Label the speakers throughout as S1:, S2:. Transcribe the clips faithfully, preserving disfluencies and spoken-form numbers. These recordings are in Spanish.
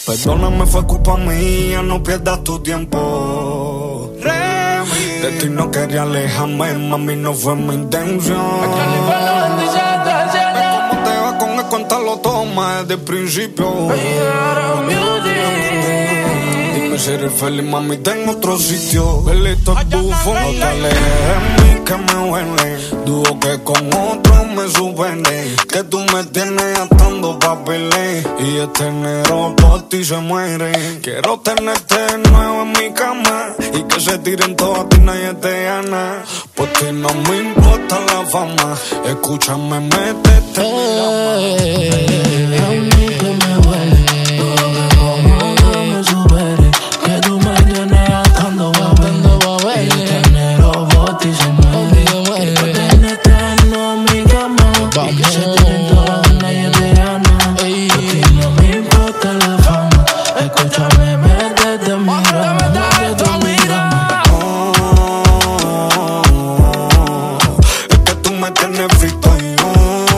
S1: Perdóname, fue culpa mía, no pierdas tu tiempo. Remy. De ti no quería alejarme, mami, no fue mi intención. ¿Cómo te va con el cuenta lo toma desde el principio? Dime si eres feliz, mami, tengo otro sitio. Belito es bufo, no te alejes de mí que me huele. Dudo que con otro me supere. Que tú me tienes atando papeles. Y este enero por ti se muere. Quiero tenerte de nuevo en mi cama. Y que se tiren todas a ti, nadie te gana. Por ti no me importa la fama. Escúchame, métete en mi cama.
S2: A mí que me huele. Dudo que con otro me supere. Que tú me tienes atando papeles. Y este enero por ti se muere. Quiero tenerte de nuevo en mi cama. Y que se tiren todas, nadie te gana. Por ti no me importa la fama. Escúchame, métete en mi cama. Métete en mi cama.
S1: Es que tú me tienes frito y yo.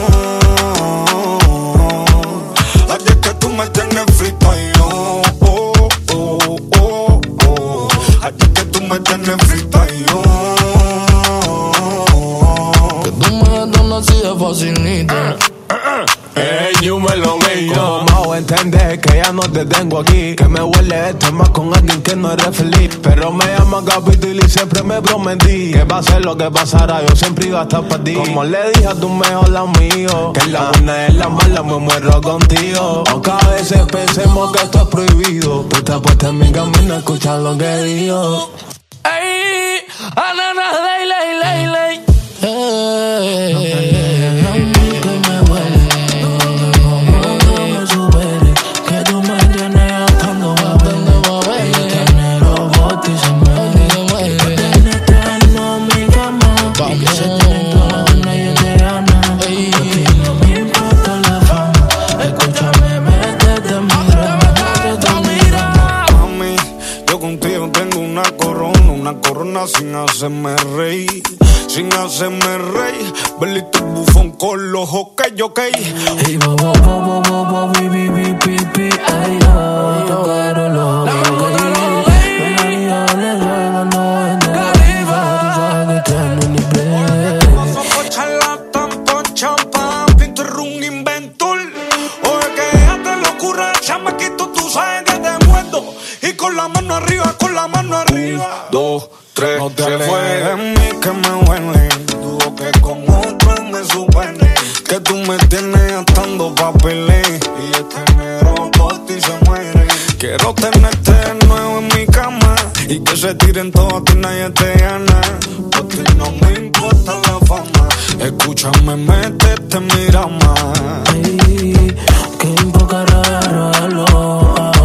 S1: Ay, es que tú me tienes frito y yo. Oh, oh, oh, oh. Ay, es que tú me tienes frito y yo.
S2: Que tú me das así de facilito.
S3: Ey, you me lo veo. ¿Cómo me a entender que ya no te tengo aquí? Que me huele esto más con alguien que no eres feliz. Pero me llama capítulo y siempre me prometí que va a ser lo que pasara, yo siempre iba a estar para ti. Como le dije a tu mejor amigo, que en la buena y en la mala me muero contigo. Aunque a veces pensemos que esto es prohibido, tú te apuestas en mi camino a escuchar lo que digo.
S2: Ey, ananas, ley, ley, ley, ley.
S1: Sin hacerme reír, sin hacerme reír. Belito bufón con los ok, ok.
S2: Y bo, bo, bo, bo, bo, bi, bi, bi, bi, bi. Ay, yo, yo quiero lo que
S1: con la mano arriba, con la mano arriba. Un, dos, tres, no te se fue de mí que me huele. Dudo que con otro me supere. Que tú me tienes atando papeles. Y este enero por ti se muere. Quiero tenerte de nuevo en mi cama. Y que se tiren todas a ti, nadie te gana. Por ti no me importa la fama. Escúchame, métete en mi rama.
S2: Ay, que un poco raro, raro.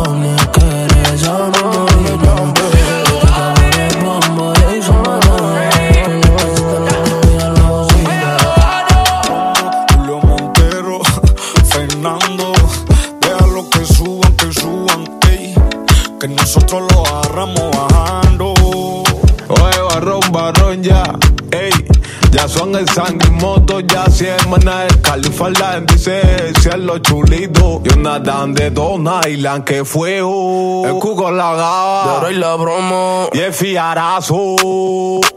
S1: Que nosotros lo agarramos bajando.
S3: Oye, barrón, barrón ya, ey. Ya son el sangre moto, ya cien manas el Califalda dice el cielo chulito. Y una dan de Dona Island que fuego. El cuco la gaba,
S2: de oro y la bromo.
S3: Y el fiarazo.